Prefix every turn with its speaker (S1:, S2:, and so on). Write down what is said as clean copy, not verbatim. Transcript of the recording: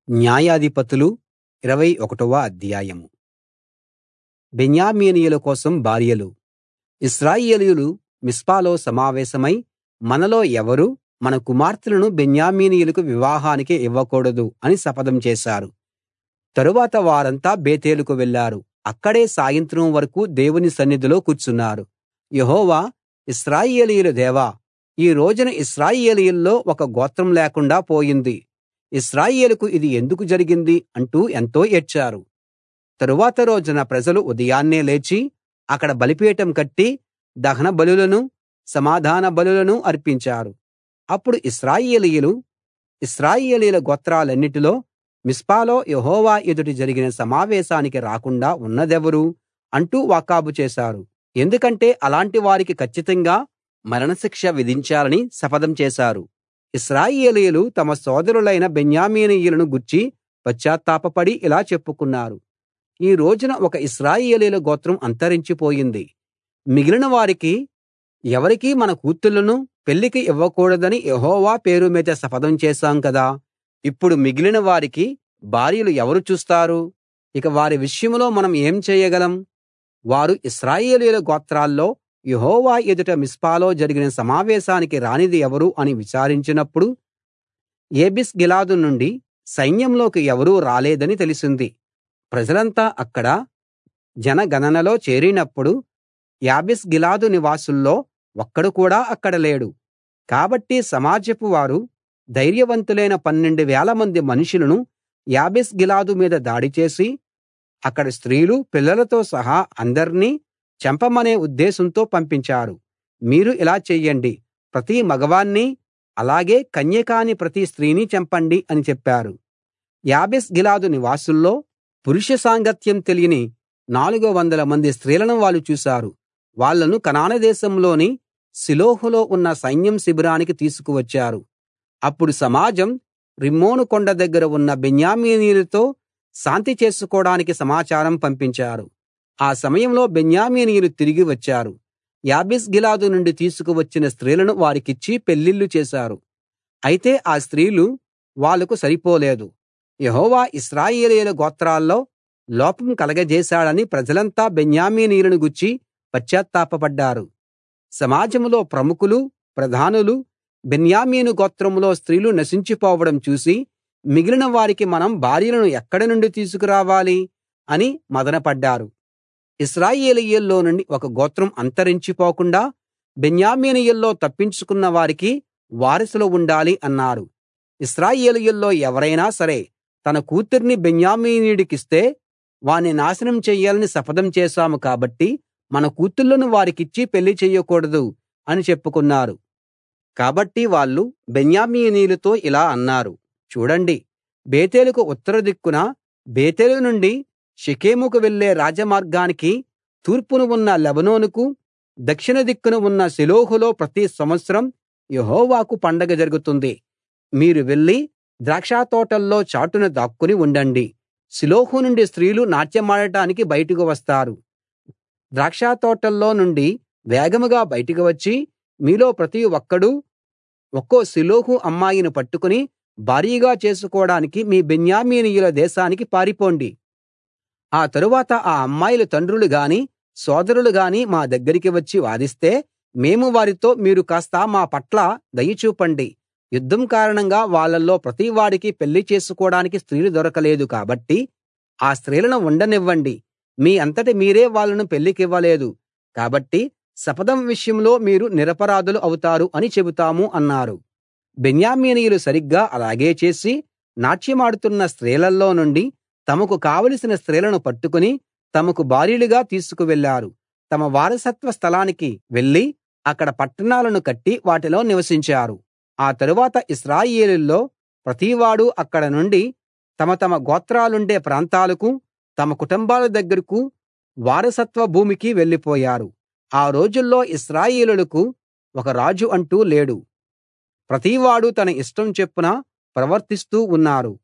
S1: న్యాయాధిపతులు 21వ అధ్యాయం. బెన్యామీనీయుల కోసం భార్యలు. ఇశ్రాయేలీయులు మిస్పాలో సమావేశమై, మనలో ఎవరూ మన కుమార్తెలను బెన్యామీనీయులకు వివాహానికి ఇవ్వకూడదు అని శపథం చేశారు. తరువాత వారంతా బేతేలుకు వెళ్లారు. అక్కడే సాయంత్రం వరకూ దేవుని సన్నిధిలో కూర్చున్నారు. యెహోవా, ఇశ్రాయేలీయుల దేవా, ఈ రోజున ఇశ్రాయేలీయుల్లో ఒక గోత్రం లేకుండా పోయింది. ఇశ్రాయేలుకు ఇది ఎందుకు జరిగింది అంటూ ఎంతో ఏడ్చారు. తరువాత రోజున ప్రజలు ఉదయాన్నే లేచి అక్కడ బలిపీఠం కట్టి దహన బలులనూ సమాధాన బలులనూ అర్పించారు. అప్పుడు ఇశ్రాయేలీయులు ఇశ్రాయేలీయుల గోత్రాలన్నిటిలో మిస్పాలో యెహోవా ఎదుట జరిగిన సమావేశానికి రాకుండా ఉన్నదెవరు అంటూ వాకబు చేశారు. ఎందుకంటే అలాంటి వారికి కచ్చితంగా మరణశిక్ష విధించాలని శపథం చేశారు. ఇశ్రాయేలీయులు తమ సోదరులైన బెన్యామీనీయులను గూర్చి పశ్చాత్తాపపడి ఇలా చెప్పుకున్నారు: ఈ రోజున ఒక ఇశ్రాయేలీయుల గోత్రం అంతరించిపోయింది. మిగిలిన వారికి ఎవరికీ మన కూతుళ్ళను పెళ్లికి ఇవ్వకూడదని యెహోవా పేరు మీద శపథం చేశాం కదా! ఇప్పుడు మిగిలిన వారికి భార్యలు ఎవరు చూస్తారు? ఇక వారి విషయంలో మనం ఏం చేయగలం? వారు ఇశ్రాయేలీయుల గోత్రాల్లో యెహోవా ఎదుట మిస్పాలో జరిగిన సమావేశానికి రానిది ఎవరు అని విచారించినప్పుడు యాబేష్గిలాదు నుండి సైన్యంలోకి ఎవరూ రాలేదని తెలిసింది. ప్రజలంతా అక్కడ జనగణనలో చేరినప్పుడు యాబేష్గిలాదు నివాసుల్లో ఒక్కడు కూడా అక్కడ లేడు. కాబట్టి సమాజపు వారు ధైర్యవంతులైన 12,000 మంది మనుషులను యాబేష్గిలాదు మీద దాడి చేసి అక్కడి స్త్రీలు పిల్లలతో సహా అందర్నీ చంపమనే ఉద్దేశంతో పంపించారు. మీరు ఇలా చెయ్యండి, ప్రతి మగవాణ్ణి అలాగే కన్య కాని ప్రతి స్త్రీని చంపండి అని చెప్పారు. యాబేష్గిలాదు నివాసుల్లో పురుష సాంగత్యం తెలియని 400 మంది స్త్రీలను వాళ్ళు చూశారు. వాళ్ళను కనాను దేశంలోని షిలోహులో ఉన్న సైన్యం శిబిరానికి తీసుకువచ్చారు. అప్పుడు సమాజం రిమ్మోను కొండ దగ్గర ఉన్న బెన్యామీనీయులతో శాంతి చేసుకోడానికి సమాచారం పంపించారు. ఆ సమయంలో బెన్యామీనీయులు తిరిగి వచ్చారు. యాబేష్గిలాదు నుండి తీసుకువచ్చిన స్త్రీలను వారికిచ్చి పెళ్లిళ్ళు చేశారు. అయితే ఆ స్త్రీలు వాళ్లకు సరిపోలేదు. యెహోవా ఇశ్రాయేలీయుల గోత్రాల్లో లోపం కలగజేశాడని ప్రజలంతా బెన్యామీనీయులను గూర్చి పశ్చాత్తాపపడ్డారు. సమాజంలో ప్రముఖులు, ప్రధానులు బెన్యామీను గోత్రంలో స్త్రీలు నశించిపోవడం చూసి మిగిలిన వారికి మనం భార్యలను ఎక్కడి నుండి తీసుకురావాలి అని మదనపడ్డారు. ఇశ్రాయేలీయుల్లో నుండి ఒక గోత్రం అంతరించిపోకుండా బెన్యామీనీయుల్లో తప్పించుకున్న వారికి వారసులు ఉండాలి అన్నారు. ఇశ్రాయేలీయుల్లో ఎవరైనా సరే తన కూతుర్ని బెన్యామీనీయుడికిస్తే వాణ్ణి నాశనం చెయ్యాలని శపథం చేశాము కాబట్టి మన కూతుళ్ళను వారికిచ్చి పెళ్లి చెయ్యకూడదు అని చెప్పుకున్నారు. కాబట్టి వాళ్ళు బెన్యామీనీయులతో ఇలా అన్నారు: చూడండి, బేతేలుకు ఉత్తర దిక్కున బేతేలు నుండి షెకెముకు వెళ్ళే రాజమార్గానికి తూర్పున ఉన్న లెబానోనుకు దక్షిణ దిక్కున ఉన్న షిలోహులో ప్రతి సంవత్సరం యెహోవాకు పండగ జరుగుతుంది. మీరు వెళ్లి ద్రాక్షతోటల్లో చాటున దాక్కుని ఉండండి. షిలోహు నుండి స్త్రీలు నాట్యమాడటానికి బయటకు వస్తారు. ద్రాక్షతోటల్లో నుండి వేగంగా బయటకు వచ్చి మీలో ప్రతి ఒక్కడూ ఒక్కో షిలోహు అమ్మాయిని పట్టుకుని భార్యగా చేసుకోడానికి మీ బెన్యామీనీయుల దేశానికి పారిపోండి. ఆ తరువాత ఆ అమ్మాయిల తండ్రులు గాని సోదరులు గాని మా దగ్గరికి వచ్చి వాదిస్తే మేము వారితో, మీరు కాస్త మా పట్ల దయ చూపండి. యుద్ధం కారణంగా వాళ్ళల్లో ప్రతివాడికి పెళ్లి చేసుకోడానికి స్త్రీలు దొరకలేదు కాబట్టి ఆ స్త్రీలను ఉండనివ్వండి. మీ అంతట మీరే వాళ్ళను పెళ్లికివ్వలేదు కాబట్టి శపథం విషయంలో మీరు నిరపరాధులు అవుతారు అని చెబుతాము అన్నారు. బెన్యామీనీయులు సరిగ్గా అలాగే చేసి నాట్యమాడుతున్న స్త్రీలలో నుండి తమకు కావలసిన స్త్రీలను పట్టుకుని తమకు భార్యలుగా తీసుకు వెళ్ళారు. తమ వారసత్వ స్థలానికి వెళ్లి అక్కడ పట్టణాలను కట్టి వాటిలో నివసించారు. ఆ తరువాత ఇశ్రాయేలీయుల్లో ప్రతివాడూ అక్కడ నుండి తమ తమ గోత్రాలుండే ప్రాంతాలకు, తమ కుటుంబాల దగ్గరకు, వారసత్వ భూమికి వెళ్ళిపోయారు. ఆ రోజుల్లో ఇశ్రాయేలీయులకు ఒక రాజు అంటూ లేడు. ప్రతివాడూ తన ఇష్టం చొప్పున ప్రవర్తిస్తూ ఉన్నారు.